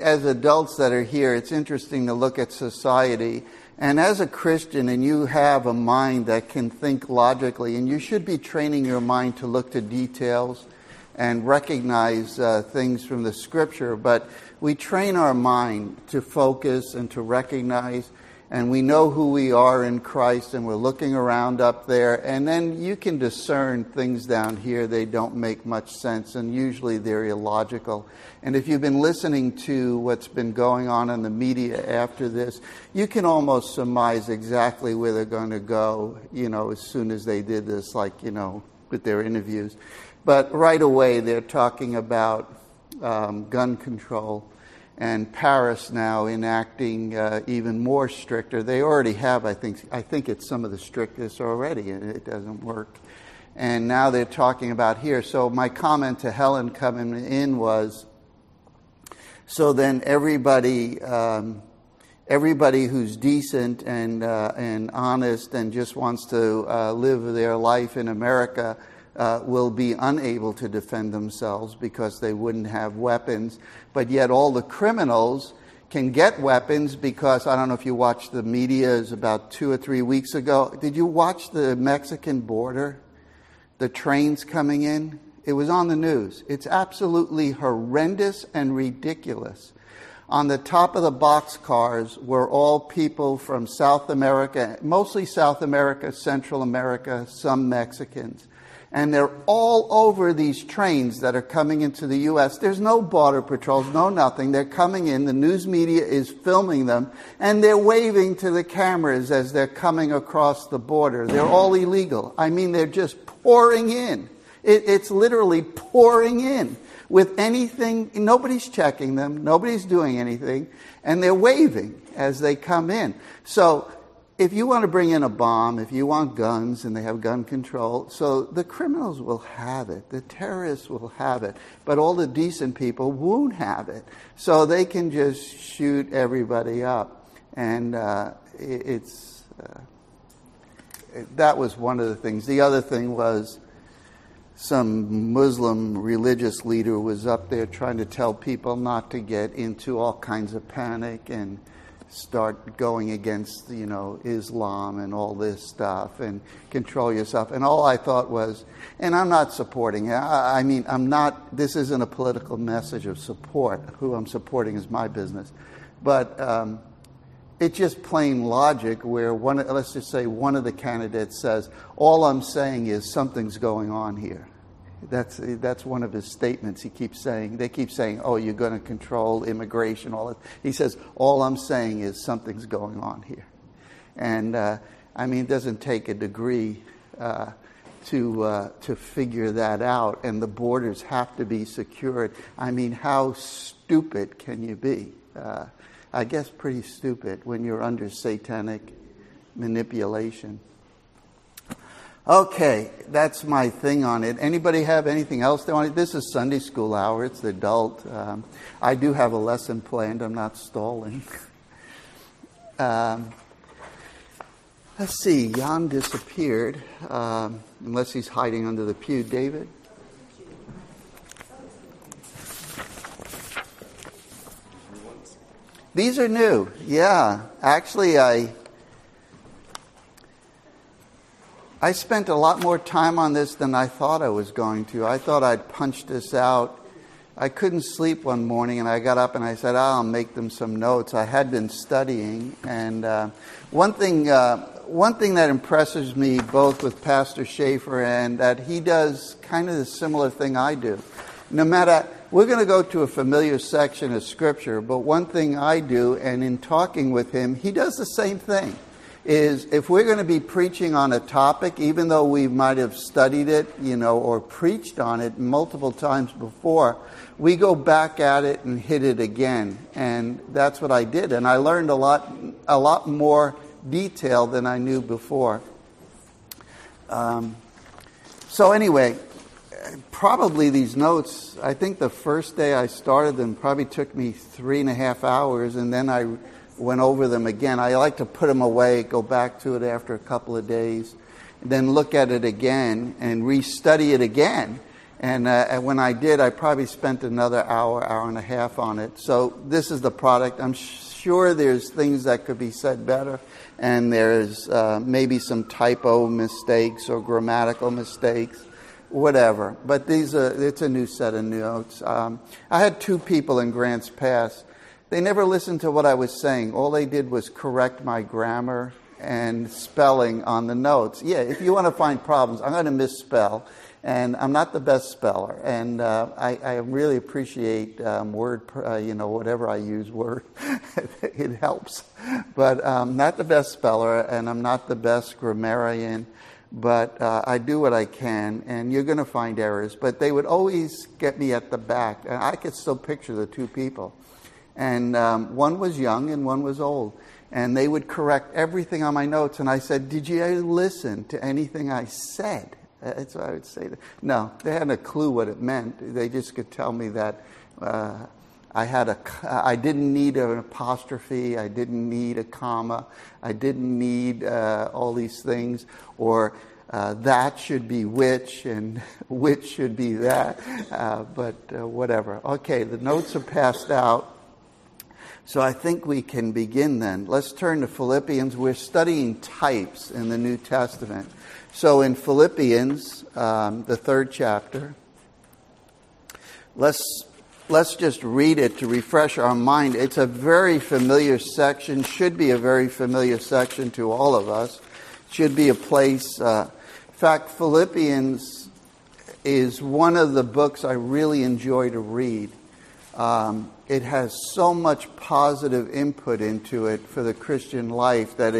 as adults that are here, it's interesting to look at society. And as a Christian, and you have a mind that can think logically, and you should be training your mind to look to details and recognize things from the Scripture. But we train our mind to focus and to recognize, and we know who we are in Christ, and we're looking around up there, and then you can discern things down here. They don't make much sense, and usually they're illogical. And if you've been listening to what's been going on in the media after this, you can almost surmise exactly where they're going to go, as soon as they did this, with their interviews. But right away, they're talking about gun control. And Paris now enacting even more stricter. They already have, I think it's some of the strictest already, and it doesn't work. And now they're talking about here. So my comment to Helen coming in was, so then everybody who's decent and honest and just wants to live their life in America will be unable to defend themselves because they wouldn't have weapons. But yet all the criminals can get weapons because, I don't know if you watched the media, it was about 2 or 3 weeks ago. Did you watch the Mexican border? The trains coming in? It was on the news. It's absolutely horrendous and ridiculous. On the top of the boxcars were all people from South America, mostly South America, Central America, some Mexicans. And they're all over these trains that are coming into the U.S. There's no border patrols, no nothing. They're coming in. The news media is filming them. And they're waving to the cameras as they're coming across the border. They're all illegal. I mean, they're just pouring in. It's literally pouring in with anything. Nobody's checking them. Nobody's doing anything. And they're waving as they come in. So if you want to bring in a bomb, if you want guns, and they have gun control, so the criminals will have it. The terrorists will have it. But all the decent people won't have it. So they can just shoot everybody up. And that was one of the things. The other thing was some Muslim religious leader was up there trying to tell people not to get into all kinds of panic and start going against, Islam and all this stuff and control yourself. And all I thought was, and I'm not supporting it. This isn't a political message of support. Who I'm supporting is my business. But it's just plain logic where let's just say one of the candidates says, all I'm saying is something's going on here. That's one of his statements. He keeps saying, they keep saying, oh, you're going to control immigration, all that. He says, all I'm saying is something's going on here. And it doesn't take a degree to figure that out. And the borders have to be secured. How stupid can you be? I guess pretty stupid when you're under satanic manipulation. Okay, that's my thing on it. Anybody have anything else they want? This is Sunday school hour. It's the adult. I do have a lesson planned. I'm not stalling. Let's see. Jan disappeared, unless he's hiding under the pew. David? These are new. Yeah. Actually, I spent a lot more time on this than I thought I was going to. I thought I'd punch this out. I couldn't sleep one morning, and I got up and I said, I'll make them some notes. I had been studying, and one thing that impresses me both with Pastor Schaefer and that he does kind of the similar thing I do. No matter, we're going to go to a familiar section of Scripture, but one thing I do, and in talking with him, he does the same thing. Is if we're going to be preaching on a topic, even though we might have studied it, or preached on it multiple times before, we go back at it and hit it again. And that's what I did. And I learned a lot more detail than I knew before. So anyway, probably these notes, I think the first day I started them probably took me 3.5 hours, and then I went over them again. I like to put them away, go back to it after a couple of days, then look at it again and restudy it again. And when I did, I probably spent another hour and a half on it. So this is the product. I'm sure there's things that could be said better, and there's maybe some typo mistakes or grammatical mistakes, whatever. But it's a new set of notes. I had 2 people in Grants Pass. They never listened to what I was saying. All they did was correct my grammar and spelling on the notes. Yeah, if you want to find problems, I'm going to misspell. And I'm not the best speller, and I really appreciate whatever I use, Word. It helps. But I'm not the best speller, and I'm not the best grammarian, but I do what I can, and you're going to find errors. But they would always get me at the back, and I could still picture the 2 people. And one was young and one was old. And they would correct everything on my notes, and I said, "Did you listen to anything I said?" That's what I would say. No, they hadn't a clue what it meant. They just could tell me that I didn't need an apostrophe, I didn't need a comma, I didn't need all these things, or that should be which, and which should be that. But whatever. Okay, the notes are passed out. So I think we can begin then. Let's turn to Philippians. We're studying types in the New Testament. So in Philippians, the 3rd chapter, let's just read it to refresh our mind. It's a very familiar section, should be a very familiar section to all of us. Should be a place. In fact, Philippians is one of the books I really enjoy to read. It has so much positive input into it for the Christian life that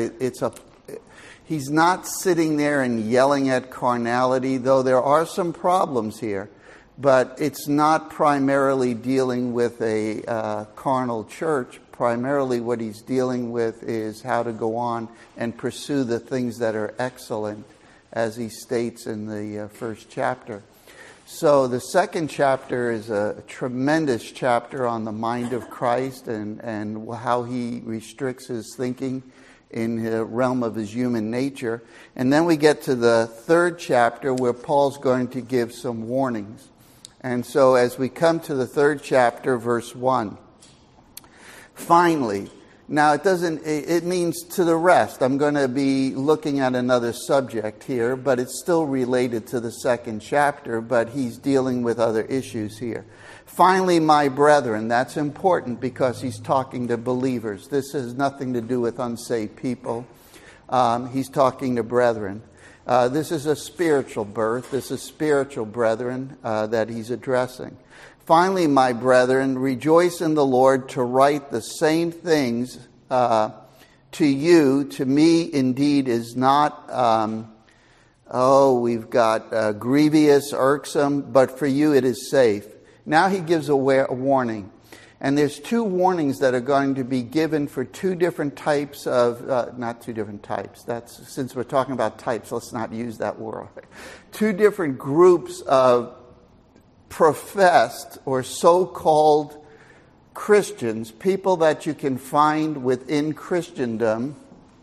he's not sitting there and yelling at carnality, though there are some problems here. But it's not primarily dealing with a carnal church. Primarily what he's dealing with is how to go on and pursue the things that are excellent, as he states in the 1st chapter. So the 2nd chapter is a tremendous chapter on the mind of Christ and how he restricts his thinking in the realm of his human nature. And then we get to the 3rd chapter where Paul's going to give some warnings. And so as we come to the 3rd chapter, verse 1, finally, now it means to the rest. I'm going to be looking at another subject here, but it's still related to the 2nd chapter, but he's dealing with other issues here. Finally, my brethren, that's important because he's talking to believers. This has nothing to do with unsaved people. He's talking to brethren. This is a spiritual birth. This is spiritual brethren that he's addressing. Finally, my brethren, rejoice in the Lord. To write the same things to you, to me indeed is not, we've got grievous, irksome, but for you it is safe. Now he gives a warning. And there's 2 warnings that are going to be given for 2 different types of, not 2 different types. That's, since we're talking about types, let's not use that word. 2 different groups of professed or so-called Christians, people that you can find within Christendom.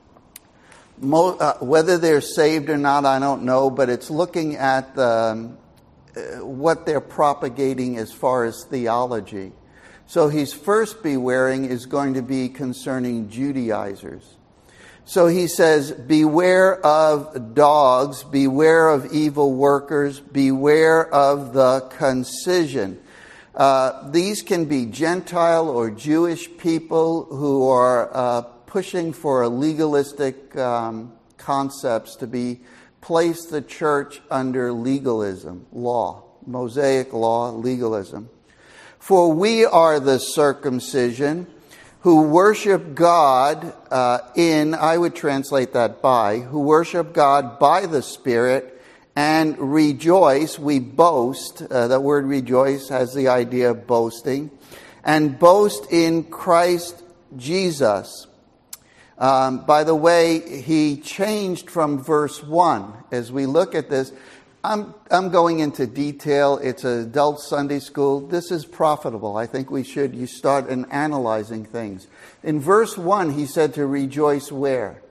Whether they're saved or not, I don't know, but it's looking at what they're propagating as far as theology. So his first bewaring is going to be concerning Judaizers. So he says, beware of dogs, beware of evil workers, beware of the concision. These can be Gentile or Jewish people who are pushing for legalistic concepts to place the church under legalism, law, Mosaic law, legalism. For we are the circumcision who worship God I would translate that by, who worship God by the Spirit and rejoice, we boast. That word rejoice has the idea of boasting. And boast in Christ Jesus. By the way, he changed from verse 1. As we look at this, I'm going into detail. It's an adult Sunday school. This is profitable. I think you start analyzing things. In verse 1, he said to rejoice where?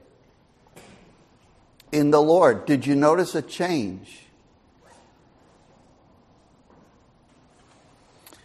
In the Lord. Did you notice a change?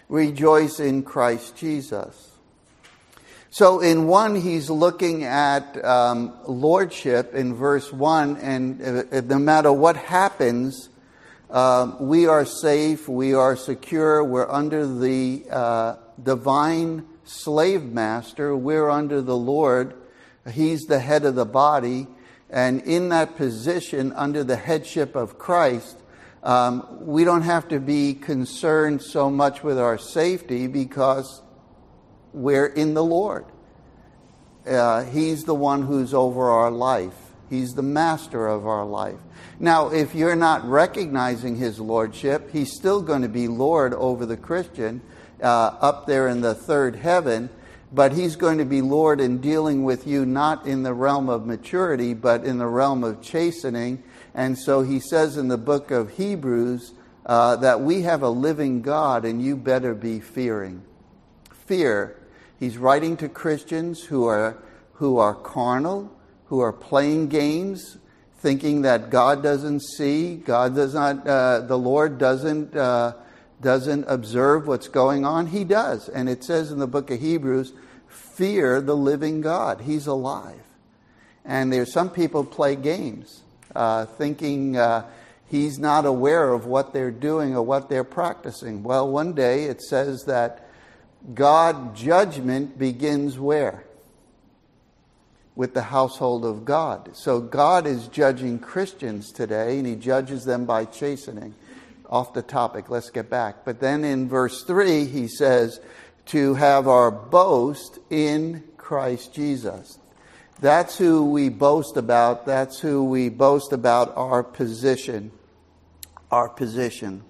Rejoice in Christ Jesus. So in 1, he's looking at lordship in verse 1, and no matter what happens, we are safe, we are secure, we're under the divine slave master, we're under the Lord, he's the head of the body, and in that position, under the headship of Christ, we don't have to be concerned so much with our safety because we're in the Lord. He's the one who's over our life. He's the master of our life. Now, if you're not recognizing his lordship, he's still going to be Lord over the Christian up there in the third heaven, but he's going to be Lord in dealing with you not in the realm of maturity, but in the realm of chastening. And so he says in the book of Hebrews that we have a living God and you better be fearing. Fear. He's writing to Christians who are carnal, who are playing games, thinking that God doesn't see, God does not, the Lord doesn't observe what's going on. He does. And it says in the book of Hebrews, fear the living God. He's alive. And there's some people play games, thinking he's not aware of what they're doing or what they're practicing. Well, one day it says that God judgment begins where? With the household of God. So God is judging Christians today, and he judges them by chastening. Off the topic, let's get back. But then in verse 3, he says, to have our boast in Christ Jesus. That's who we boast about. That's who we boast about, our position. Our position.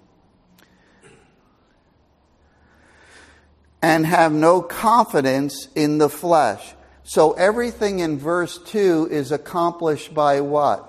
And have no confidence in the flesh. So everything in verse 2 is accomplished by what?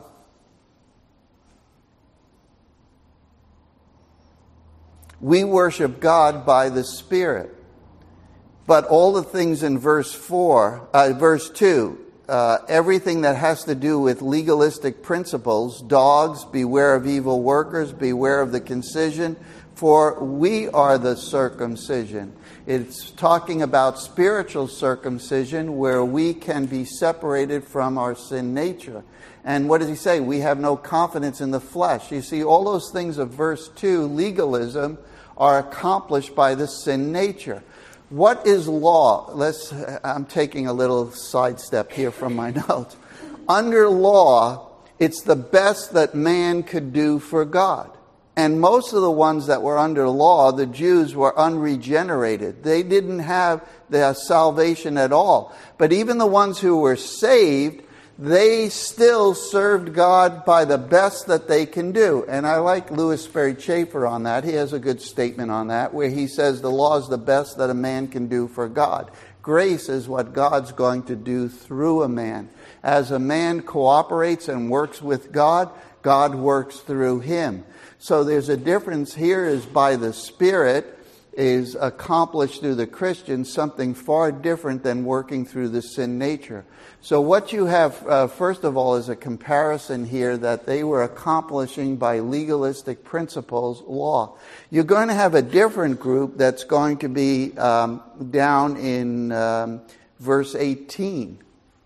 We worship God by the Spirit. But all the things in verse 2, everything that has to do with legalistic principles, dogs, beware of evil workers, beware of the concision, for we are the circumcision. It's talking about spiritual circumcision where we can be separated from our sin nature. And what does he say? We have no confidence in the flesh. You see, all those things of verse 2, legalism, are accomplished by the sin nature. What is law? I'm taking a little sidestep here from my notes. Under law, it's the best that man could do for God. And most of the ones that were under law, the Jews, were unregenerated. They didn't have their salvation at all. But even the ones who were saved, they still served God by the best that they can do. And I like Louis Sperry Chafer on that. He has a good statement on that, where he says the law is the best that a man can do for God. Grace is what God's going to do through a man. As a man cooperates and works with God, God works through him. So there's a difference here is by the Spirit is accomplished through the Christian, something far different than working through the sin nature. So what you have, first of all, is a comparison here that they were accomplishing by legalistic principles, law. You're going to have a different group that's going to be down in verse 18.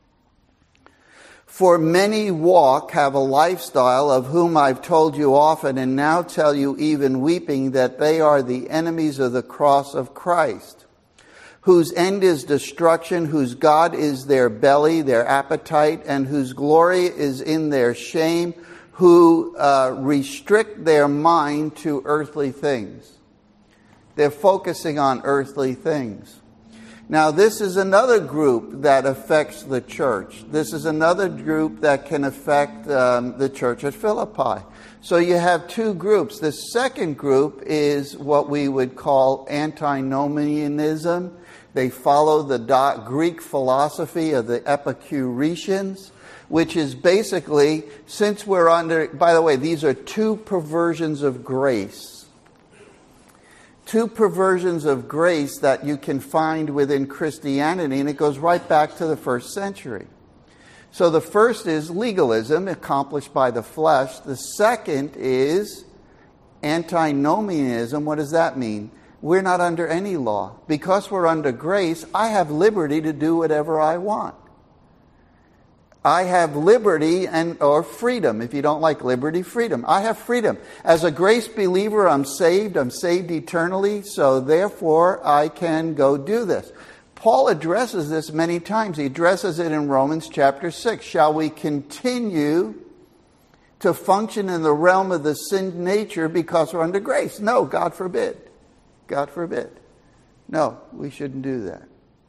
For many walk, have a lifestyle of whom I've told you often and now tell you even weeping that they are the enemies of the cross of Christ, whose end is destruction, whose God is their belly, their appetite, and whose glory is in their shame, who restrict their mind to earthly things. They're focusing on earthly things. Now, this is another group that affects the church. This is another group that can affect the church at Philippi. So you have two groups. The second group is what we would call antinomianism. They follow the Greek philosophy of the Epicureans, which is basically, since we're under, by the way, these are two perversions of grace. Two perversions of grace that you can find within Christianity, and it goes right back to the first century. So the first is legalism, accomplished by the flesh. The second is antinomianism. What does that mean? We're not under any law. Because we're under grace, I have liberty to do whatever I want. I have liberty or freedom. If you don't like liberty, freedom. I have freedom. As a grace believer, I'm saved eternally, so therefore I can go do this. Paul addresses this many times. He addresses it in Romans chapter 6. Shall we continue to function in the realm of the sin nature because we're under grace? No, God forbid. God forbid. No, we shouldn't do that.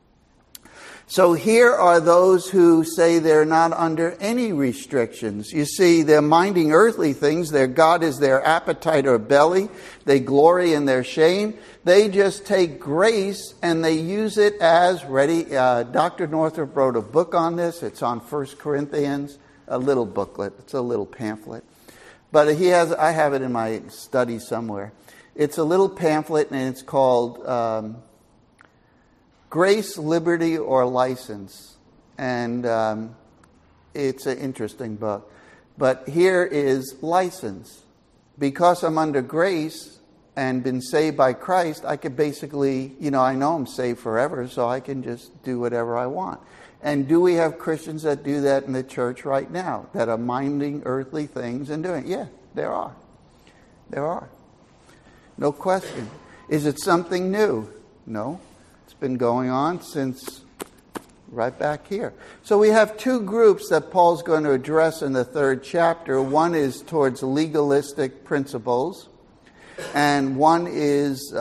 So here are those who say they're not under any restrictions. You see, they're minding earthly things. Their God is their appetite or belly. They glory in their shame. They just take grace and they use it as ready. Dr. Northrop wrote a book on this. It's on 1 Corinthians, a little booklet. It's a little pamphlet. But I have it in my study somewhere. It's a little pamphlet and it's called Grace, Liberty, or License. And it's an interesting book. But here is license. Because I'm under grace and been saved by Christ, I could basically, I know I'm saved forever, so I can just do whatever I want. And do we have Christians that do that in the church right now, that are minding earthly things and doing it? Yeah, there are. There are. No question. Is it something new? No. It's been going on since right back here. So we have two groups that Paul's going to address in the 3rd chapter. One is towards legalistic principles, and one is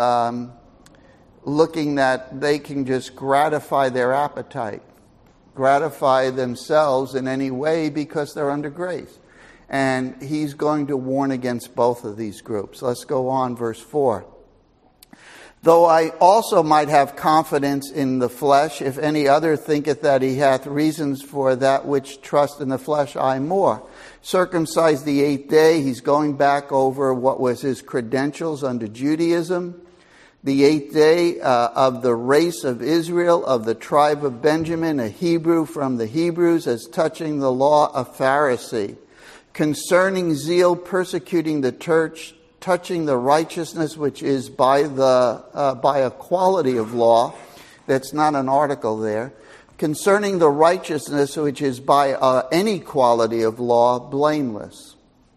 looking that they can just gratify their appetite, gratify themselves in any way because they're under grace. And he's going to warn against both of these groups. Let's go on, verse 4. Though I also might have confidence in the flesh, if any other thinketh that he hath reasons for that which trust in the flesh, I more. Circumcised the 8th day, he's going back over what was his credentials under Judaism. The 8th day of the race of Israel, of the tribe of Benjamin, a Hebrew from the Hebrews, as touching the law, a Pharisee. Concerning zeal, persecuting the church, touching the righteousness which is by a quality of law. That's not an article there. Concerning the righteousness which is by any quality of law, blameless.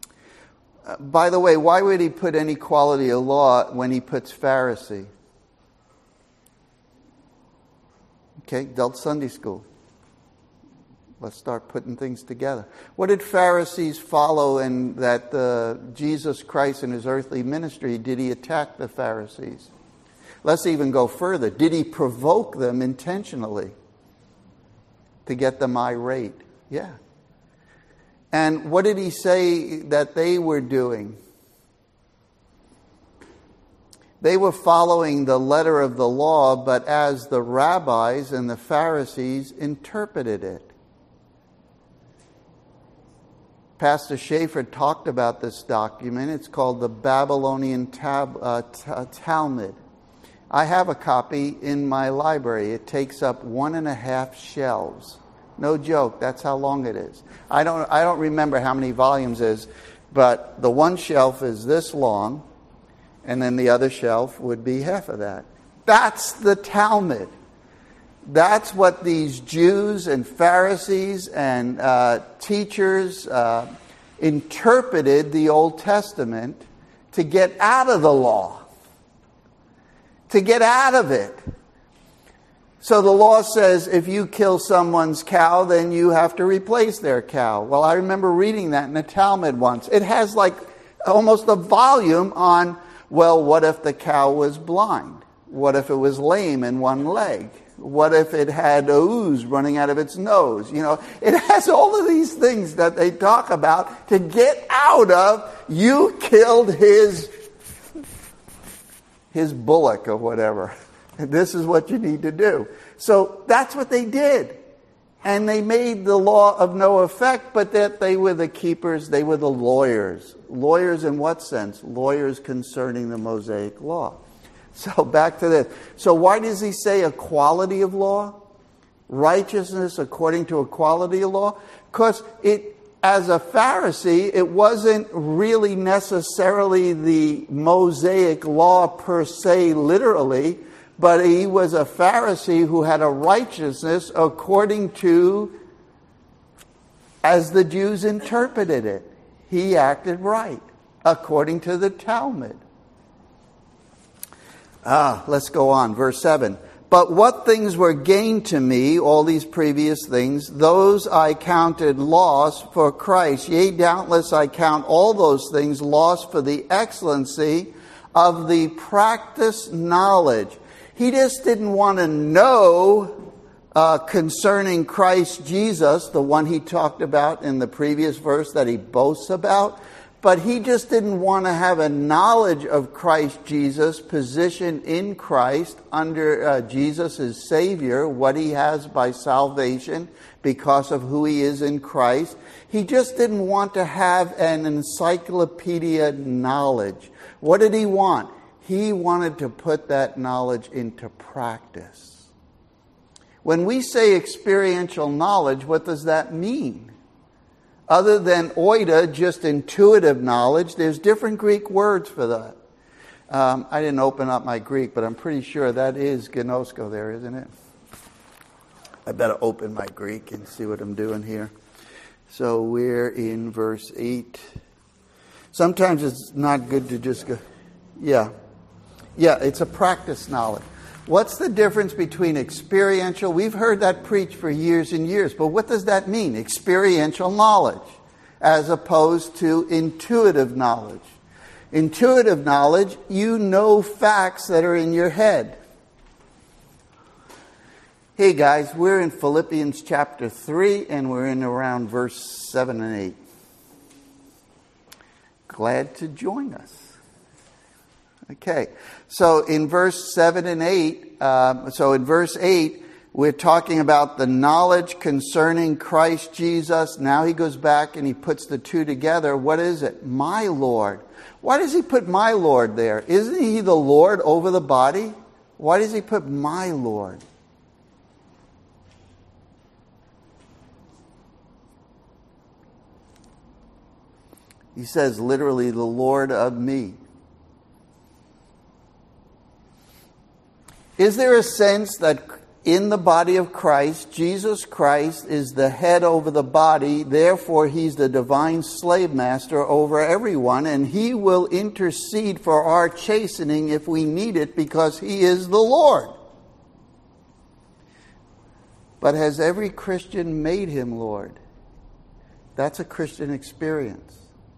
By the way, why would he put any quality of law when he puts Pharisee? Okay, adult Sunday school. Let's start putting things together. What did Pharisees follow in that Jesus Christ in his earthly ministry? Did he attack the Pharisees? Let's even go further. Did he provoke them intentionally to get them irate? Yeah. And what did he say that they were doing? They were following the letter of the law, but as the rabbis and the Pharisees interpreted it. Pastor Schaefer talked about this document. It's called the Babylonian Talmud. I have a copy in my library. It takes up 1.5 shelves. No joke, that's how long it is. I don't remember how many volumes it is, but the one shelf is this long, and then the other shelf would be half of that. That's the Talmud. That's what these Jews and Pharisees and teachers interpreted the Old Testament to get out of the law, to get out of it. So the law says if you kill someone's cow, then you have to replace their cow. Well, I remember reading that in the Talmud once. It has like almost a volume on, well, what if the cow was blind? What if it was lame in one leg? What if it had ooze running out of its nose? It has all of these things that they talk about to get out of, you killed his bullock or whatever. This is what you need to do. So that's what they did. And they made the law of no effect, but that they were the keepers, they were the lawyers. Lawyers in what sense? Lawyers concerning the Mosaic law. So back to this. So why does he say a quality of law? Righteousness according to a quality of law? Because as a Pharisee, it wasn't really necessarily the Mosaic law per se, literally, but he was a Pharisee who had a righteousness according to, as the Jews interpreted it. He acted right, according to the Talmud. Let's go on. Verse 7. But what things were gained to me, all these previous things, those I counted loss for Christ. Yea, doubtless I count all those things lost for the excellency of the practiced knowledge. He just didn't want to know concerning Christ Jesus, the one he talked about in the previous verse that he boasts about. But he just didn't want to have a knowledge of Christ Jesus, position in Christ under Jesus as Savior, what he has by salvation because of who he is in Christ. He just didn't want to have an encyclopedia knowledge. What did he want? He wanted to put that knowledge into practice. When we say experiential knowledge, what does that mean? Other than oida, just intuitive knowledge, there's different Greek words for that. I didn't open up my Greek, but I'm pretty sure that is gnosko there, isn't it? I better open my Greek and see what I'm doing here. So we're in verse 8. Sometimes it's not good to just go, yeah, it's a practice knowledge. What's the difference between experiential? We've heard that preached for years and years, but what does that mean? Experiential knowledge as opposed to intuitive knowledge. Intuitive knowledge, you know facts that are in your head. Hey guys, we're in Philippians chapter 3 and we're in around verse 7 and 8. Glad to join us. Okay, so in verse 7 and 8, in verse 8, we're talking about the knowledge concerning Christ Jesus. Now he goes back and he puts the two together. What is it? My Lord. Why does he put my Lord there? Isn't he the Lord over the body? Why does he put my Lord? He says literally the Lord of me. Is there a sense that in the body of Christ, Jesus Christ is the head over the body, therefore he's the divine slave master over everyone, and he will intercede for our chastening if we need it because he is the Lord? But has every Christian made him Lord? That's a Christian experience.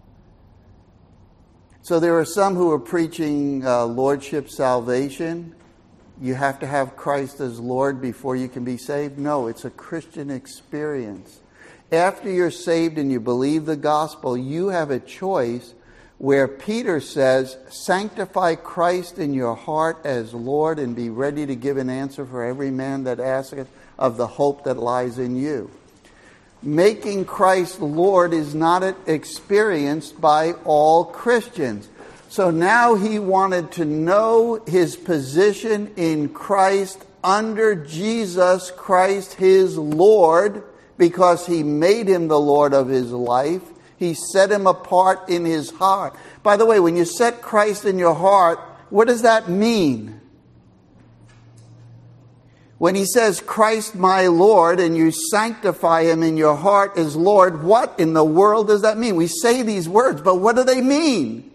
So there are some who are preaching lordship salvation. You have to have Christ as Lord before you can be saved. No, it's a Christian experience. After you're saved and you believe the gospel, you have a choice where Peter says, sanctify Christ in your heart as Lord and be ready to give an answer for every man that asketh of the hope that lies in you. Making Christ Lord is not experienced by all Christians. So now he wanted to know his position in Christ under Jesus Christ, his Lord, because he made him the Lord of his life. He set him apart in his heart. By the way, when you set Christ in your heart, what does that mean? When he says, Christ my Lord, and you sanctify him in your heart as Lord, what in the world does that mean? We say these words, but what do they mean?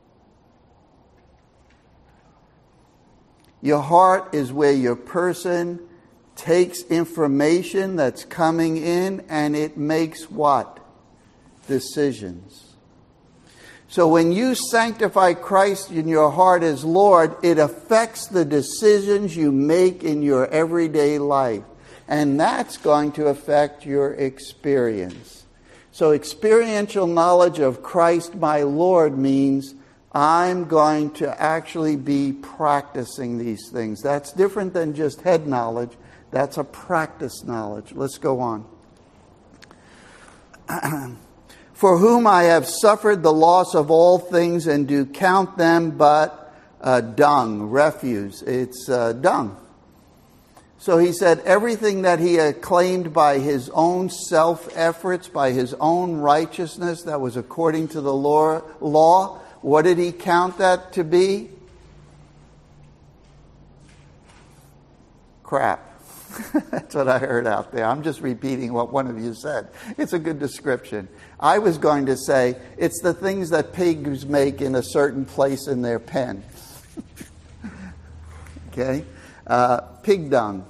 Your heart is where your person takes information that's coming in and it makes what? Decisions. So when you sanctify Christ in your heart as Lord, it affects the decisions you make in your everyday life. And that's going to affect your experience. So experiential knowledge of Christ my Lord means I'm going to actually be practicing these things. That's different than just head knowledge. That's a practice knowledge. Let's go on. For whom I have suffered the loss of all things and do count them but dung, refuse. It's dung. So he said everything that he had claimed by his own self-efforts, by his own righteousness that was according to the law, what did he count that to be? Crap. That's what I heard out there. I'm just repeating what one of you said. It's a good description. I was going to say it's the things that pigs make in a certain place in their pen. Okay? Pig dung.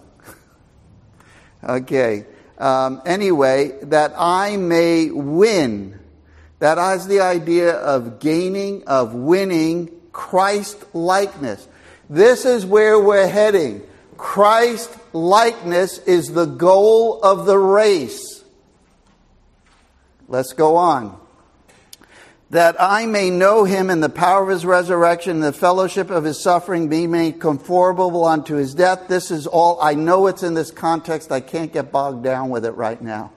Okay. Anyway, that I may win. That has the idea of gaining, of winning Christ likeness. This is where we're heading. Christ likeness is the goal of the race. Let's go on. That I may know him in the power of his resurrection, in the fellowship of his suffering, be made conformable unto his death. This is all. I know it's in this context. I can't get bogged down with it right now.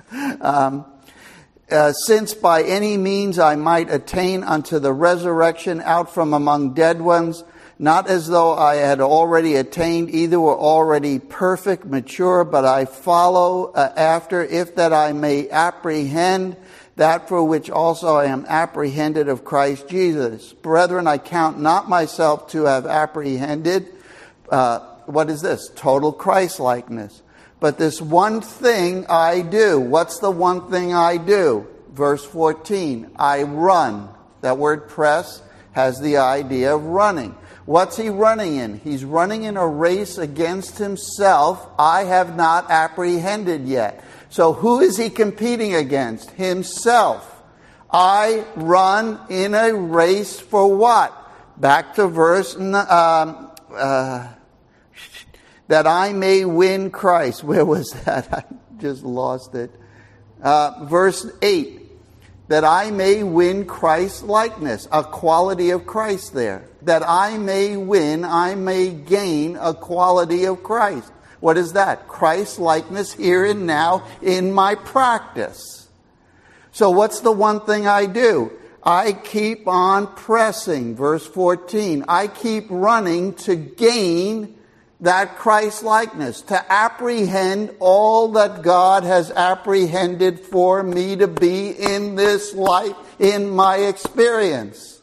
Since by any means I might attain unto the resurrection out from among dead ones, not as though I had already attained, either were already perfect, mature, but I follow after, if that I may apprehend that for which also I am apprehended of Christ Jesus. Brethren, I count not myself to have apprehended. What is this? Total Christ-likeness. But this one thing I do. What's the one thing I do? Verse 14. I run. That word press has the idea of running. What's he running in? He's running in a race against himself. I have not apprehended yet. So who is he competing against? Himself. I run in a race for what? Back to verse that I may win Christ. Where was that? I just lost it. Verse 8. That I may win Christ's likeness, a quality of Christ there. That I may win, I may gain a quality of Christ. What is that? Christ's likeness here and now in my practice. So what's the one thing I do? I keep on pressing. Verse 14. I keep running to gain that Christ likeness, to apprehend all that God has apprehended for me to be in this life, in my experience.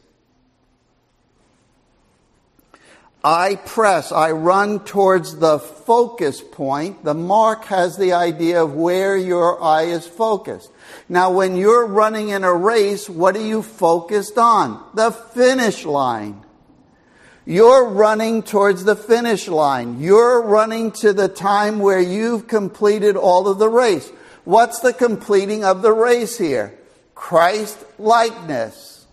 I press, I run towards the focus point. The mark has the idea of where your eye is focused. Now, when you're running in a race, what are you focused on? The finish line. You're running towards the finish line. You're running to the time where you've completed all of the race. What's the completing of the race here? Christ likeness.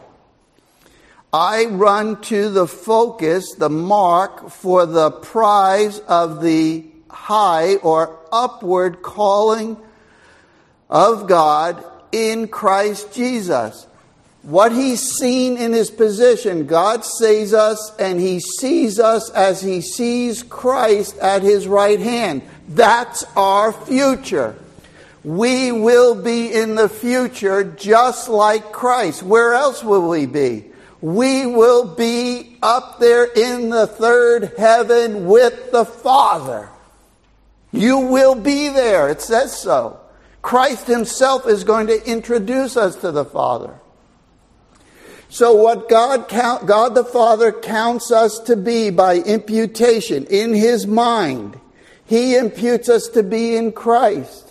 I run to the focus, the mark for the prize of the high or upward calling of God in Christ Jesus. What he's seen in his position, God sees us and he sees us as he sees Christ at his right hand. That's our future. We will be in the future just like Christ. Where else will we be? We will be up there in the third heaven with the Father. You will be there. It says so. Christ himself is going to introduce us to the Father. So what God the Father counts us to be by imputation in his mind, he imputes us to be in Christ.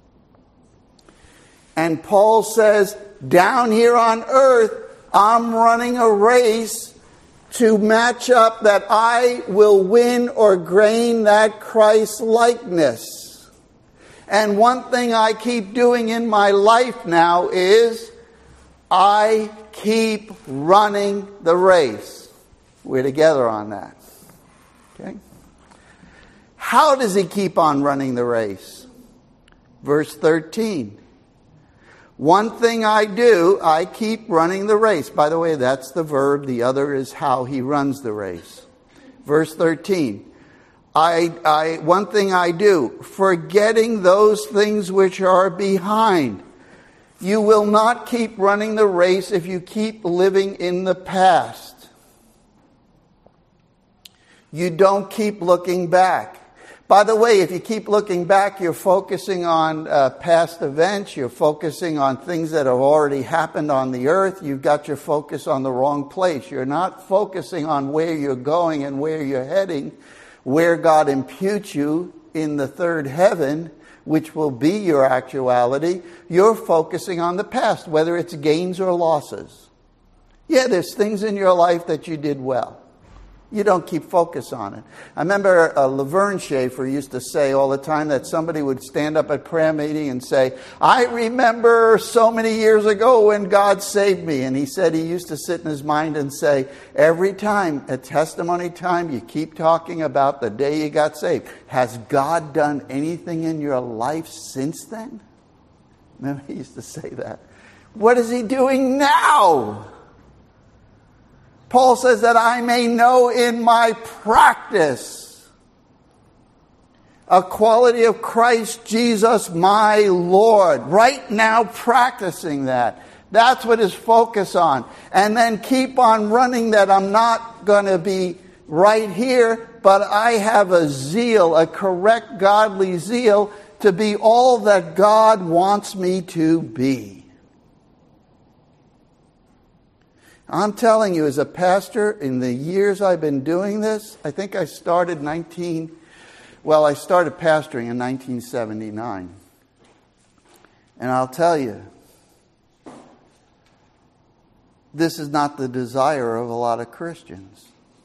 And Paul says, down here on earth, I'm running a race to match up that I will win or gain that Christ likeness. And one thing I keep doing in my life now is I keep running the race. We're together on that. Okay? How does he keep on running the race? Verse 13. One thing I do, I keep running the race. By the way, that's the verb. The other is how he runs the race. Verse 13. One thing I do, forgetting those things which are behind. You will not keep running the race if you keep living in the past. You don't keep looking back. By the way, if you keep looking back, you're focusing on past events. You're focusing on things that have already happened on the earth. You've got your focus on the wrong place. You're not focusing on where you're going and where you're heading, where God imputes you in the third heaven, which will be your actuality. You're focusing on the past, whether it's gains or losses. Yeah, there's things in your life that you did well. You don't keep focus on it. I remember Laverne Schaefer used to say all the time that somebody would stand up at prayer meeting and say, I remember so many years ago when God saved me. And he said he used to sit in his mind and say, every time, at testimony time, you keep talking about the day you got saved. Has God done anything in your life since then? Remember, he used to say that. What is he doing now? Paul says that I may know in my practice a quality of Christ Jesus my Lord. Right now practicing that. That's what his focus on. And then keep on running that. I'm not going to be right here, but I have a zeal, a correct godly zeal to be all that God wants me to be. I'm telling you, as a pastor, in the years I've been doing this, I think I started pastoring in 1979. And I'll tell you, this is not the desire of a lot of Christians.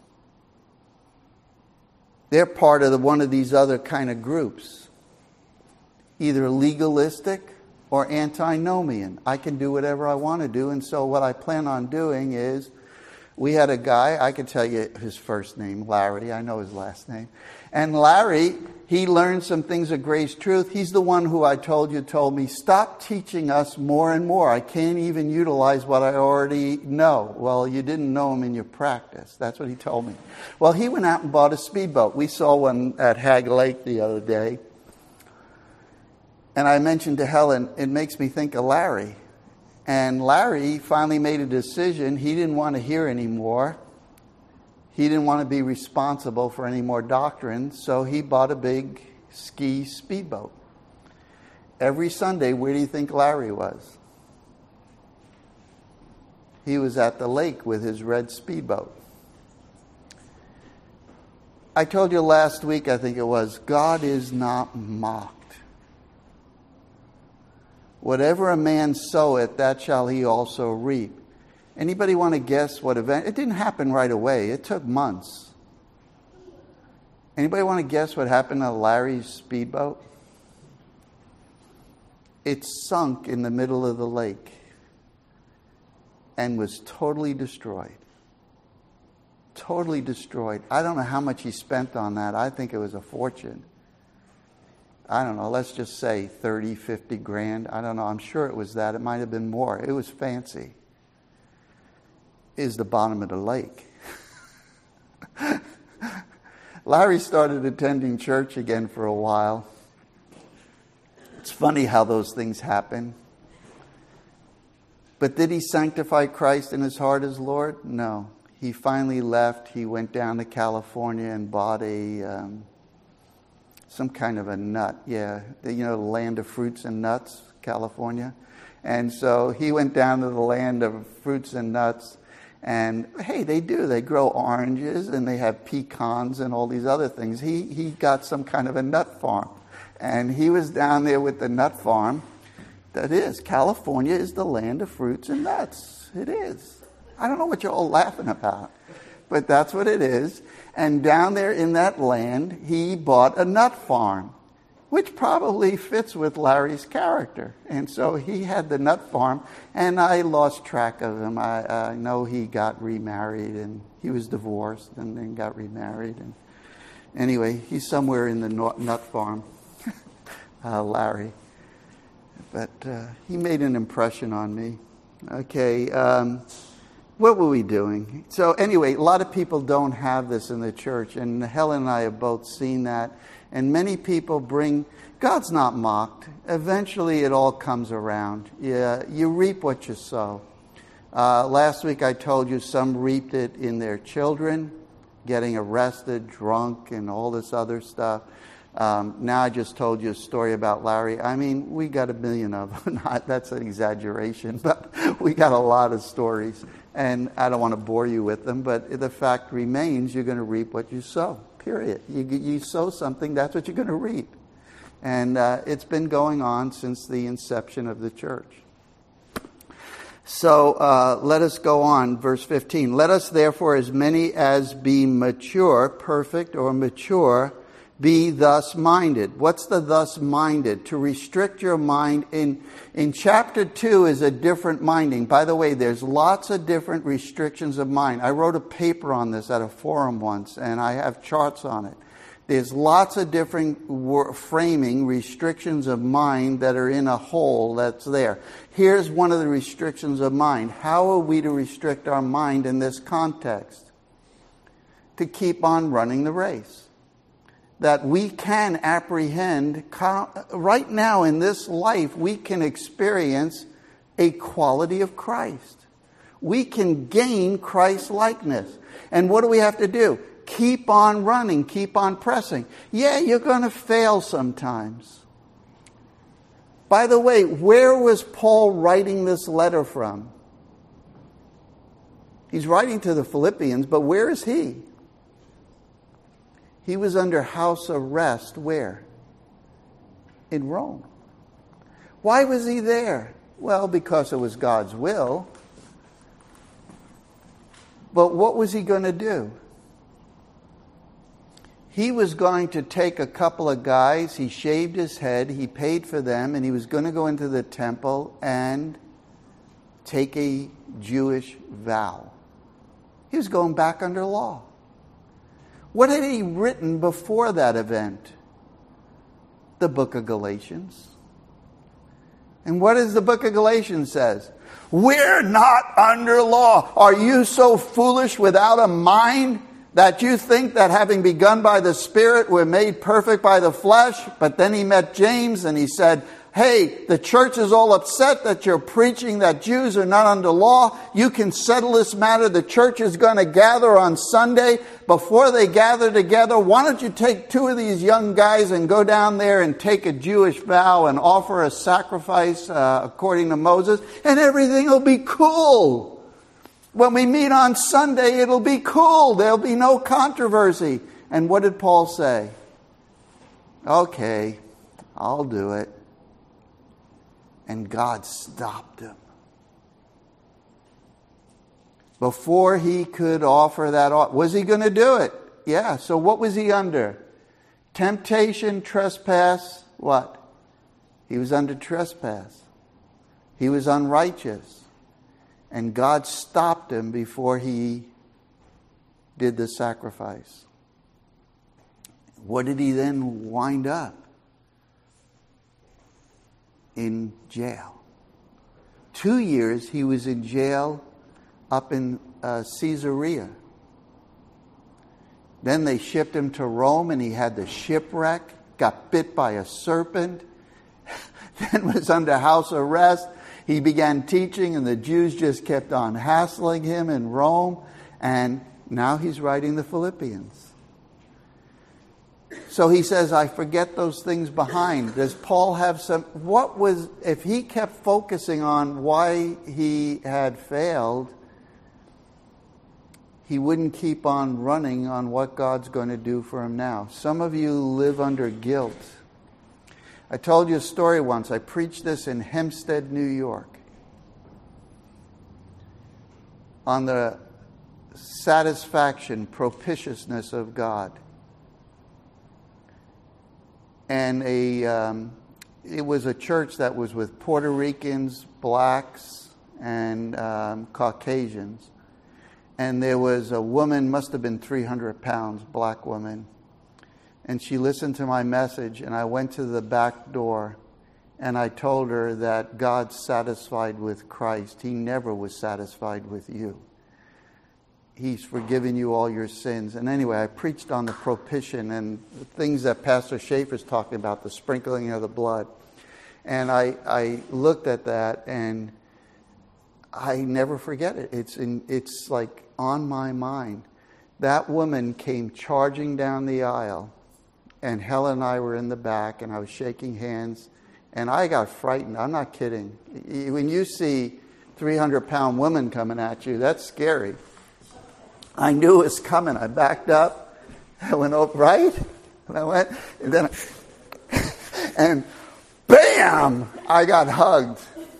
They're part of one of these other kind of groups, either legalistic or antinomian. I can do whatever I want to do. And so what I plan on doing is, we had a guy, I could tell you his first name, Larry. I know his last name. And Larry, he learned some things of Grace Truth. He's the one who I told me, stop teaching us more and more. I can't even utilize what I already know. Well, you didn't know him in your practice. That's what he told me. Well, he went out and bought a speedboat. We saw one at Hag Lake the other day. And I mentioned to Helen, it makes me think of Larry. And Larry finally made a decision. He didn't want to hear anymore. He didn't want to be responsible for any more doctrine. So he bought a big ski speedboat. Every Sunday, where do you think Larry was? He was at the lake with his red speedboat. I told you last week, I think it was, God is not mocked. Whatever a man soweth, that shall he also reap. Anybody want to guess what event? It didn't happen right away. It took months. Anybody want to guess what happened to Larry's speedboat? It sunk in the middle of the lake and was totally destroyed. Totally destroyed. I don't know how much he spent on that. I think it was a fortune. I don't know, let's just say 30, 50 grand. I don't know. I'm sure it was that. It might have been more. It was fancy. Is the bottom of the lake. Larry started attending church again for a while. It's funny how those things happen. But did he sanctify Christ in his heart as Lord? No. He finally left. He went down to California and bought some kind of a nut. Yeah, the land of fruits and nuts, California. And so he went down to the land of fruits and nuts. And hey, they grow oranges and they have pecans and all these other things. He got some kind of a nut farm. And he was down there with the nut farm. That is, California is the land of fruits and nuts. It is. I don't know what you're all laughing about, but that's what it is. And down there in that land, he bought a nut farm, which probably fits with Larry's character. And so he had the nut farm, and I lost track of him. I know he got remarried, and he was divorced, and then got remarried. And anyway, he's somewhere in the nut farm, Larry. But he made an impression on me. Okay, what were we doing? So anyway, a lot of people don't have this in the church, and Helen and I have both seen that. And many people God's not mocked. Eventually it all comes around. Yeah, you reap what you sow. Last week I told you some reaped it in their children, getting arrested, drunk, and all this other stuff. Now I just told you a story about Larry. I mean, we got 1 million of them. That's an exaggeration, but we got a lot of stories. And I don't want to bore you with them, but the fact remains you're going to reap what you sow, period. You sow something, that's what you're going to reap. And it's been going on since the inception of the church. So let us go on, verse 15. Let us therefore, as many as be mature, perfect or mature, be thus minded. What's the thus minded? To restrict your mind. In chapter 2 is a different minding. By the way, there's lots of different restrictions of mind. I wrote a paper on this at a forum once, and I have charts on it. There's lots of different framing restrictions of mind that are in a whole that's there. Here's one of the restrictions of mind. How are we to restrict our mind in this context? To keep on running the race. That we can apprehend, right now in this life, we can experience a quality of Christ. We can gain Christ likeness. And what do we have to do? Keep on running, keep on pressing. Yeah, you're going to fail sometimes. By the way, where was Paul writing this letter from? He's writing to the Philippians, but where is he? He was under house arrest. Where? In Rome. Why was he there? Well, because it was God's will. But what was he going to do? He was going to take a couple of guys, he shaved his head, he paid for them, and he was going to go into the temple and take a Jewish vow. He was going back under law. What had he written before that event? The book of Galatians. And what does the book of Galatians says? We're not under law. Are you so foolish without a mind that you think that having begun by the Spirit, we're made perfect by the flesh? But then he met James and he said, hey, the church is all upset that you're preaching that Jews are not under law. You can settle this matter. The church is going to gather on Sunday. Before they gather together, why don't you take 2 of these young guys and go down there and take a Jewish vow and offer a sacrifice according to Moses, and everything will be cool. When we meet on Sunday, it'll be cool. There'll be no controversy. And what did Paul say? Okay, I'll do it. And God stopped him. Before he could offer that, was he going to do it? Yeah, so what was he under? Temptation, trespass, what? He was under trespass. He was unrighteous. And God stopped him before he did the sacrifice. What did he then wind up? In jail. 2 years he was in jail up in Caesarea. Then they shipped him to Rome and he had the shipwreck, got bit by a serpent, then was under house arrest. He began teaching and the Jews just kept on hassling him in Rome, and now he's writing the Philippians. So he says, I forget those things behind. Does Paul have if he kept focusing on why he had failed, he wouldn't keep on running on what God's going to do for him now. Some of you live under guilt. I told you a story once. I preached this in Hempstead, New York, on the satisfaction, propitiousness of God. And it was a church that was with Puerto Ricans, blacks, and Caucasians. And there was a woman, must have been 300 pounds, black woman. And she listened to my message, and I went to the back door, and I told her that God's satisfied with Christ. He never was satisfied with you. He's forgiven you all your sins. And anyway, I preached on the propitiation and the things that Pastor Schaefer's talking about, the sprinkling of the blood. And I looked at that, and I never forget it. It's like on my mind. That woman came charging down the aisle and Helen and I were in the back, and I was shaking hands, and I got frightened. I'm not kidding. When you see 300-pound woman coming at you, that's scary. I knew it was coming. I backed up. I went up right, and I went, and then, and bam! I got hugged.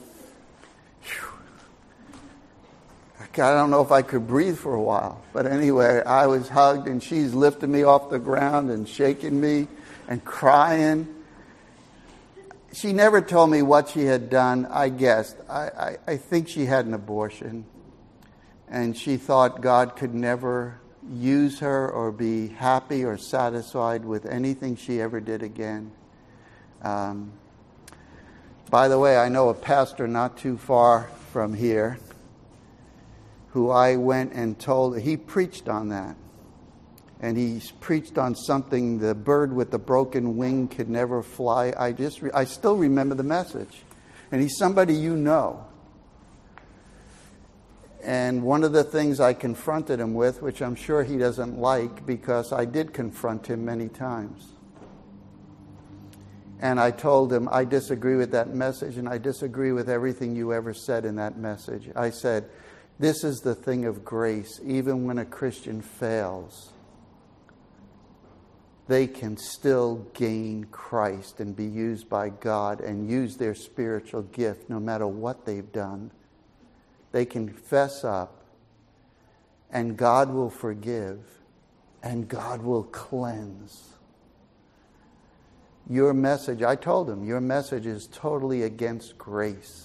I don't know if I could breathe for a while. But anyway, I was hugged, and she's lifting me off the ground and shaking me and crying. She never told me what she had done. I guessed. I think she had an abortion. And she thought God could never use her or be happy or satisfied with anything she ever did again. By the way, I know a pastor not too far from here who I went and told, he preached on that. And he preached on something, the bird with the broken wing could never fly. I still remember the message. And he's somebody you know. And one of the things I confronted him with, which I'm sure he doesn't like, because I did confront him many times. And I told him, I disagree with that message, and I disagree with everything you ever said in that message. I said, this is the thing of grace. Even when a Christian fails, they can still gain Christ and be used by God and use their spiritual gift no matter what they've done. They can fess up, and God will forgive, and God will cleanse. Your message, I told him, your message is totally against grace.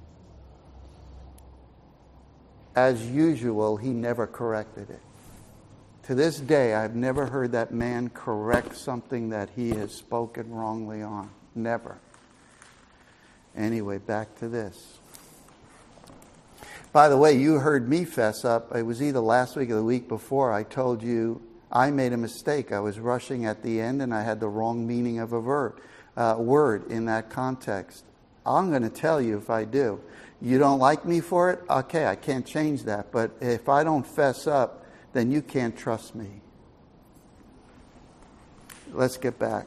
As usual, he never corrected it. To this day, I've never heard that man correct something that he has spoken wrongly on. Never. Anyway, back to this. By the way, you heard me fess up. It was either last week or the week before. I told you I made a mistake. I was rushing at the end, and I had the wrong meaning of a word in that context. I'm going to tell you if I do. You don't like me for it? Okay, I can't change that. But if I don't fess up, then you can't trust me. Let's get back.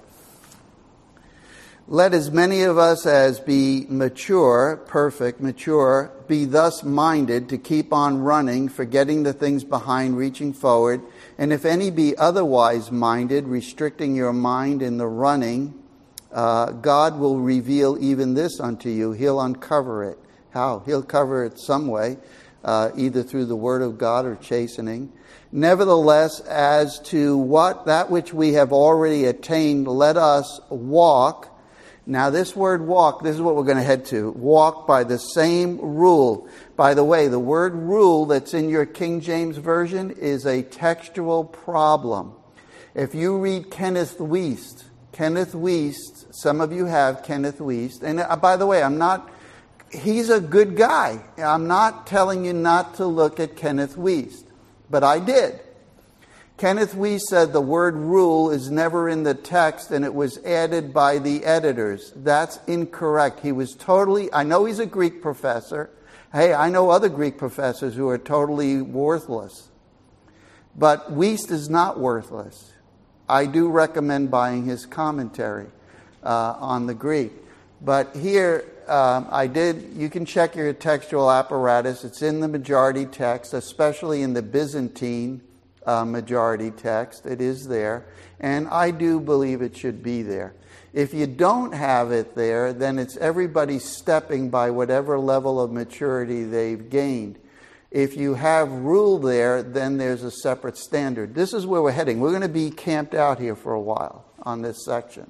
Let as many of us as be mature, perfect, mature, be thus minded to keep on running, forgetting the things behind, reaching forward. And if any be otherwise minded, restricting your mind in the running, God will reveal even this unto you. He'll uncover it. How? He'll cover it some way, either through the word of God or chastening. Nevertheless, as to that which we have already attained, let us walk. Now this word walk, this is what we're going to head to. Walk by the same rule. By the way, the word rule that's in your King James Version is a textual problem. If you read Kenneth Wuest, some of you have Kenneth Wuest. And by the way, he's a good guy. I'm not telling you not to look at Kenneth Wuest, but I did. Kenneth Wuest said the word rule is never in the text and it was added by the editors. That's incorrect. I know he's a Greek professor. Hey, I know other Greek professors who are totally worthless. But Wuest is not worthless. I do recommend buying his commentary on the Greek. But here, you can check your textual apparatus. It's in the majority text, especially in the Byzantine majority text. It is there. And I do believe it should be there. If you don't have it there, then it's everybody stepping by whatever level of maturity they've gained. If you have rule there, then there's a separate standard. This is where we're heading. We're going to be camped out here for a while on this section.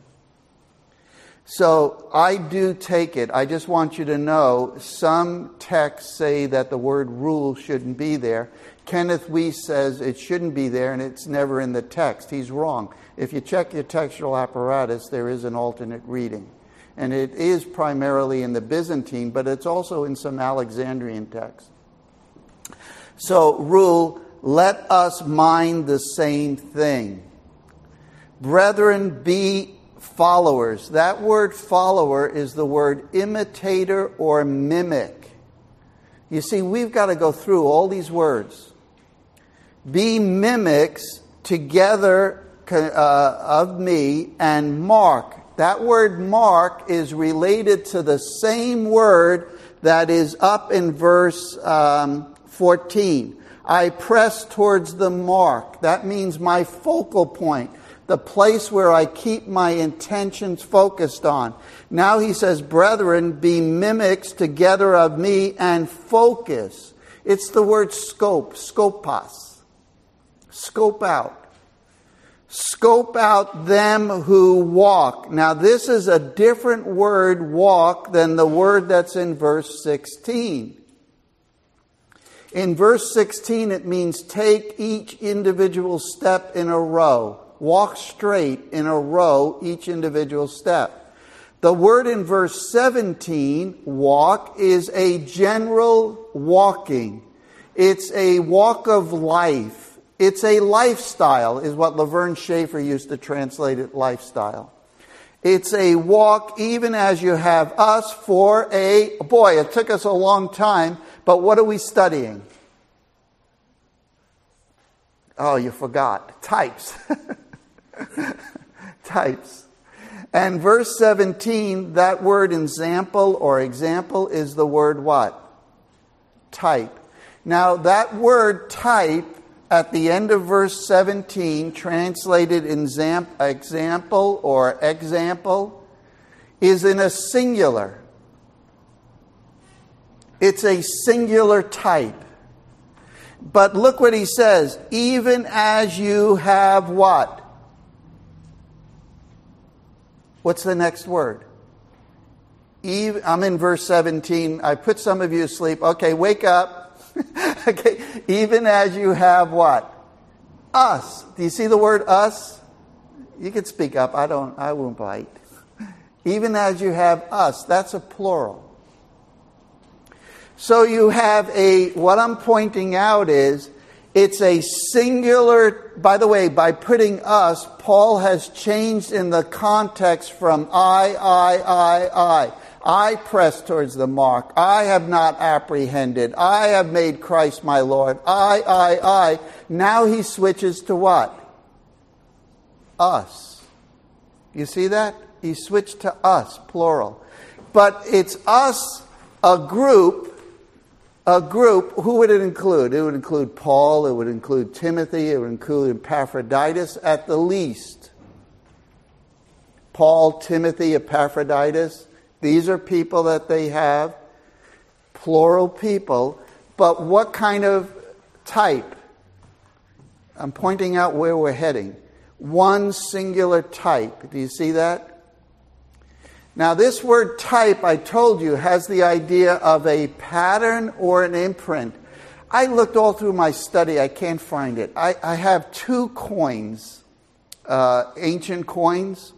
So I do take it. I just want you to know some texts say that the word rule shouldn't be there. Kenneth Wuest says it shouldn't be there and it's never in the text. He's wrong. If you check your textual apparatus, there is an alternate reading. And it is primarily in the Byzantine, but it's also in some Alexandrian texts. So, rule, let us mind the same thing. Brethren, be followers. That word follower is the word imitator or mimic. You see, we've got to go through all these words. Be mimics together of me and mark. That word mark is related to the same word that is up in verse 14. I press towards the mark. That means my focal point, the place where I keep my intentions focused on. Now he says, brethren, be mimics together of me and focus. It's the word scope, scopos. Scope out. Scope out them who walk. Now this is a different word, walk, than the word that's in verse 16. In verse 16 it means take each individual step in a row. Walk straight in a row, each individual step. The word in verse 17, walk, is a general walking. It's a walk of life. It's a lifestyle, is what Laverne Schaefer used to translate it, lifestyle. It's a walk even as you have us for a... Boy, it took us a long time, but what are we studying? Oh, you forgot. Types. Types. And verse 17, that word example is the word what? Type. Now that word type at the end of verse 17, translated in example or example, is in a singular. It's a singular type. But look what he says, even as you have what? What's the next word? I'm in verse 17. I put some of you asleep. Okay, wake up. Okay, even as you have what? Us. Do you see the word us? You can speak up. I won't bite. Even as you have us. That's a plural. So you have what I'm pointing out is, it's a singular, by the way, by putting us, Paul has changed in the context from I. I press towards the mark. I have not apprehended. I have made Christ my Lord. I. Now he switches to what? Us. You see that? He switched to us, plural. But it's us, a group. Who would it include? It would include Paul, it would include Timothy, it would include Epaphroditus at the least. Paul, Timothy, Epaphroditus. These are people that they have, plural people. But what kind of type? I'm pointing out where we're heading. One singular type. Do you see that? Now this word type, I told you, has the idea of a pattern or an imprint. I looked all through my study. I can't find it. I have two coins, ancient coins.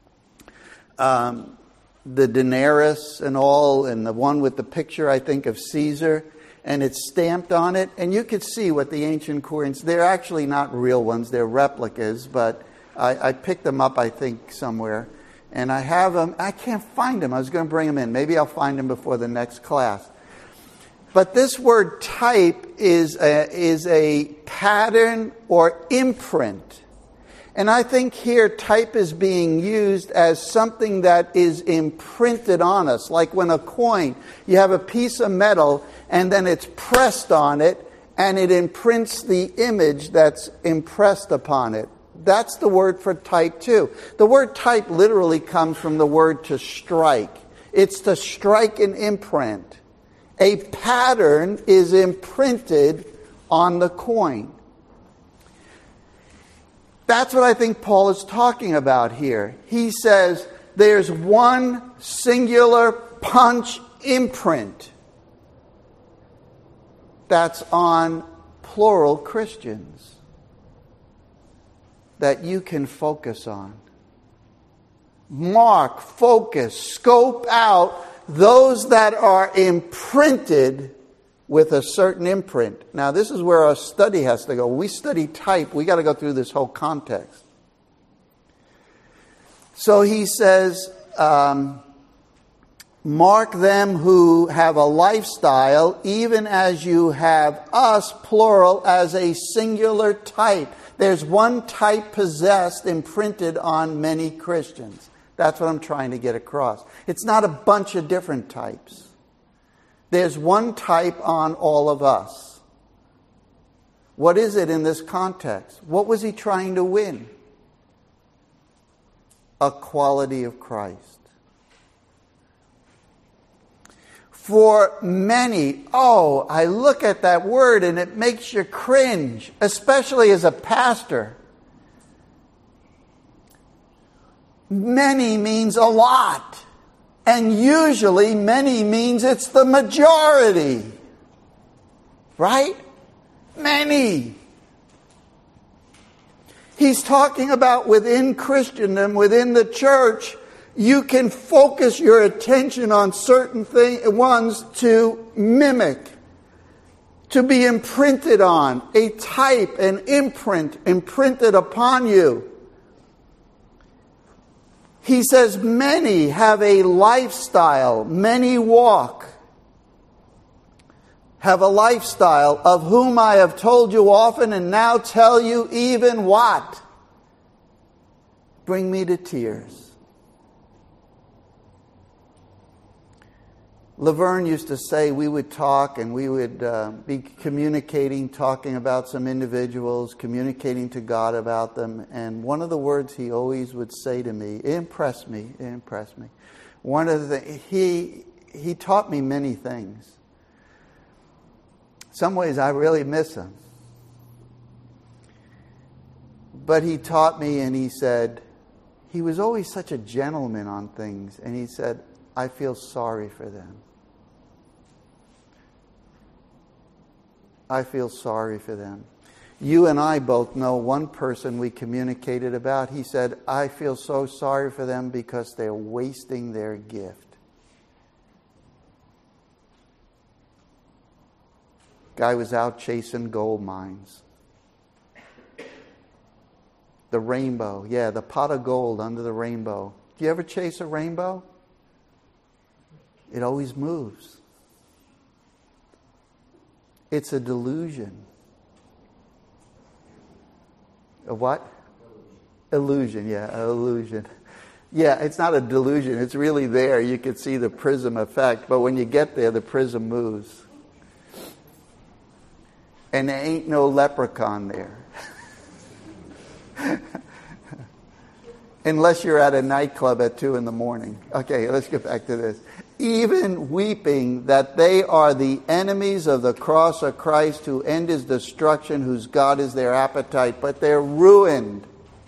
The denarius and all, and the one with the picture, I think, of Caesar, and it's stamped on it. And you could see what the ancient coins, they're actually not real ones, they're replicas, but I picked them up, I think, somewhere. And I have them, I can't find them. I was going to bring them in. Maybe I'll find them before the next class. But this word type is a pattern or imprint. And I think here type is being used as something that is imprinted on us. Like when a coin, you have a piece of metal and then it's pressed on it and it imprints the image that's impressed upon it. That's the word for type too. The word type literally comes from the word to strike. It's to strike an imprint. A pattern is imprinted on the coin. That's what I think Paul is talking about here. He says there's one singular punch imprint that's on plural Christians that you can focus on. Mark, focus, scope out those that are imprinted with a certain imprint. Now, this is where our study has to go. When we study type, we got to go through this whole context. So he says, mark them who have a lifestyle, even as you have us, plural, as a singular type. There's one type possessed, imprinted on many Christians. That's what I'm trying to get across. It's not a bunch of different types. There's one type on all of us. What is it in this context? What was he trying to win? A quality of Christ. For many, I look at that word and it makes you cringe, especially as a pastor. Many means a lot. And usually many means it's the majority. Right? Many. He's talking about within Christendom, within the church, you can focus your attention on certain ones to mimic, to be imprinted on, a type, an imprint imprinted upon you. He says many have a lifestyle, many have a lifestyle of whom I have told you often and now tell you even what? Bring me to tears. Laverne used to say we would talk and we would be communicating, talking about some individuals, communicating to God about them. And one of the words he always would say to me, it impressed me. One of the he taught me many things. Some ways I really miss him. But he taught me and he said, he was always such a gentleman on things. And he said, I feel sorry for them. I feel sorry for them. You and I both know one person we communicated about. He said, I feel so sorry for them because they're wasting their gift. Guy was out chasing gold mines. The rainbow. Yeah, the pot of gold under the rainbow. Do you ever chase a rainbow? It always moves. It's a delusion. A what? Illusion, yeah, illusion. Yeah, it's not a delusion. It's really there. You can see the prism effect. But when you get there, the prism moves. And there ain't no leprechaun there. Unless you're at a nightclub at 2 a.m. Okay, let's get back to this. Even weeping that they are the enemies of the cross of Christ, who end his destruction, whose God is their appetite, but they're ruined.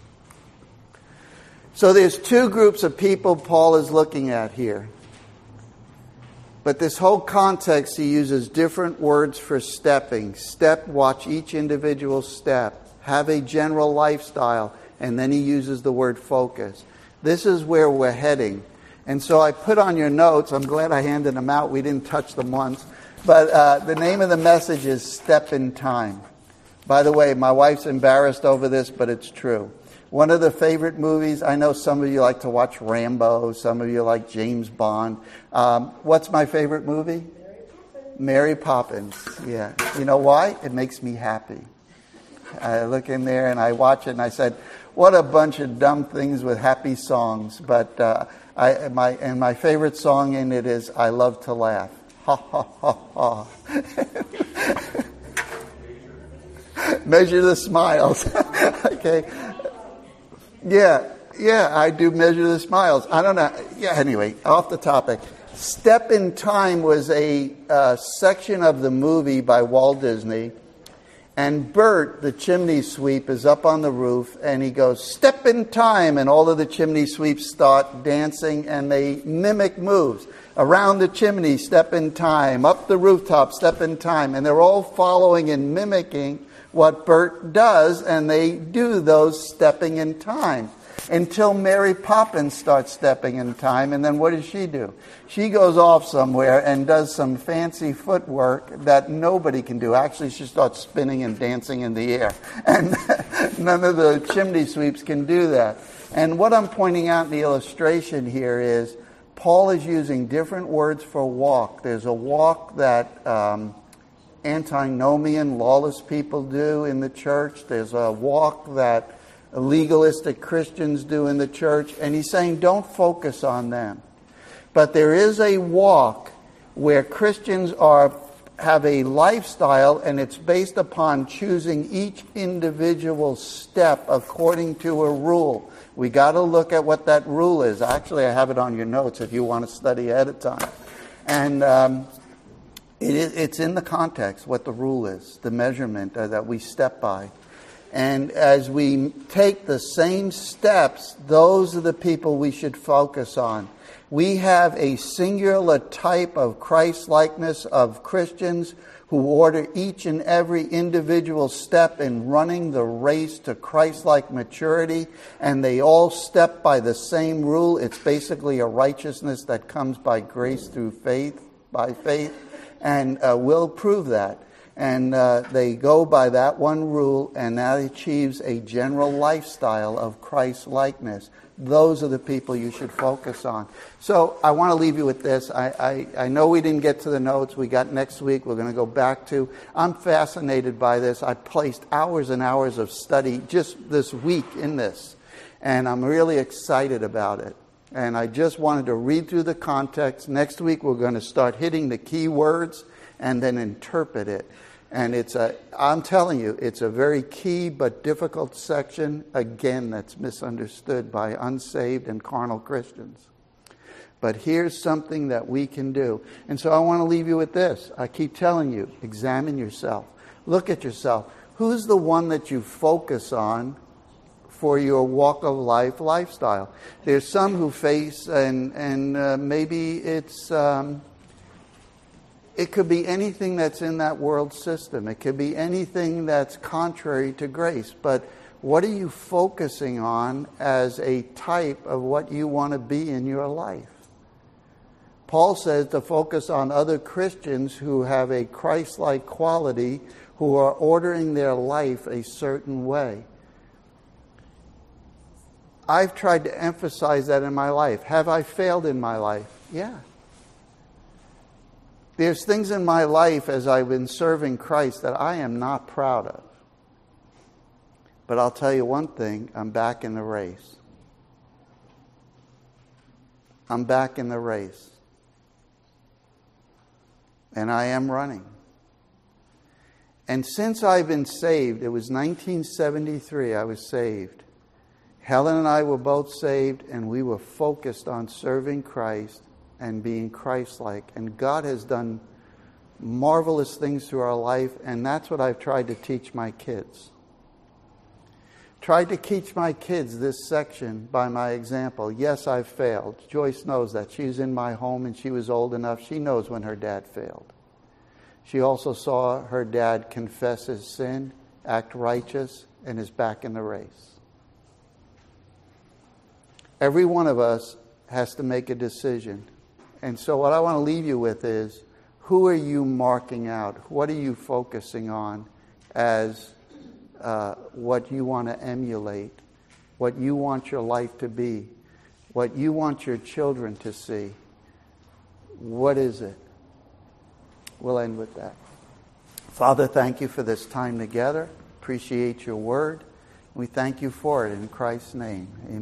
So there's two groups of people Paul is looking at here. But this whole context, he uses different words for stepping. Step, watch each individual step. Have a general lifestyle. And then he uses the word focus. This is where we're heading. And so I put on your notes, I'm glad I handed them out. We didn't touch them once. But the name of the message is Step in Time. By the way, my wife's embarrassed over this, but it's true. One of the favorite movies, I know some of you like to watch Rambo, some of you like James Bond. What's my favorite movie? Mary Poppins. Yeah. You know why? It makes me happy. I look in there and I watch it and I said, what a bunch of dumb things with happy songs. But my favorite song in it is I Love to Laugh. Ha, ha, ha, ha. Measure the smiles. Okay. Yeah, I do measure the smiles. I don't know. Yeah, anyway, off the topic. Step in Time was a section of the movie by Walt Disney. And Bert, the chimney sweep, is up on the roof, and he goes, step in time, and all of the chimney sweeps start dancing, and they mimic moves. Around the chimney, step in time. Up the rooftop, step in time. And they're all following and mimicking what Bert does, and they do those stepping in time. Until Mary Poppins starts stepping in time, and then what does she do? She goes off somewhere and does some fancy footwork that nobody can do. Actually, she starts spinning and dancing in the air. And none of the chimney sweeps can do that. And what I'm pointing out in the illustration here is Paul is using different words for walk. There's a walk that antinomian, lawless people do in the church. There's a walk that legalistic Christians do in the church. And he's saying don't focus on them. But there is a walk where Christians have a lifestyle, and it's based upon choosing each individual step according to a rule. We got to look at what that rule is. Actually, I have it on your notes if you want to study ahead of time. And it's in the context what the rule is, the measurement that we step by. And as we take the same steps, those are the people we should focus on. We have a singular type of Christ-likeness of Christians who order each and every individual step in running the race to Christ-like maturity, and they all step by the same rule. It's basically a righteousness that comes by grace through faith, by faith, and we'll prove that. And they go by that one rule, and that achieves a general lifestyle of Christ-likeness. Those are the people you should focus on. So I want to leave you with this. I know we didn't get to the notes. We got next week. We're going to go back to. I'm fascinated by this. I placed hours and hours of study just this week in this. And I'm really excited about it. And I just wanted to read through the context. Next week we're going to start hitting the key words and then interpret it. And I'm telling you, it's a very key but difficult section, again, that's misunderstood by unsaved and carnal Christians. But here's something that we can do. And so I want to leave you with this. I keep telling you, examine yourself. Look at yourself. Who's the one that you focus on for your walk of life lifestyle? There's some who face, and maybe it's... It could be anything that's in that world system. It could be anything that's contrary to grace. But what are you focusing on as a type of what you want to be in your life? Paul says to focus on other Christians who have a Christ-like quality, who are ordering their life a certain way. I've tried to emphasize that in my life. Have I failed in my life? Yeah. There's things in my life as I've been serving Christ that I am not proud of. But I'll tell you one thing, I'm back in the race. I'm back in the race. And I am running. And since I've been saved, it was 1973 I was saved. Helen and I were both saved, and we were focused on serving Christ and being Christ-like. And God has done marvelous things through our life, and that's what I've tried to teach my kids. Tried to teach my kids this section by my example. Yes, I've failed. Joyce knows that. She was in my home and she was old enough. She knows when her dad failed. She also saw her dad confess his sin, act righteous, and is back in the race. Every one of us has to make a decision. And so what I want to leave you with is, who are you marking out? What are you focusing on as what you want to emulate, what you want your life to be, what you want your children to see? What is it? We'll end with that. Father, thank you for this time together. Appreciate your word. We thank you for it in Christ's name. Amen.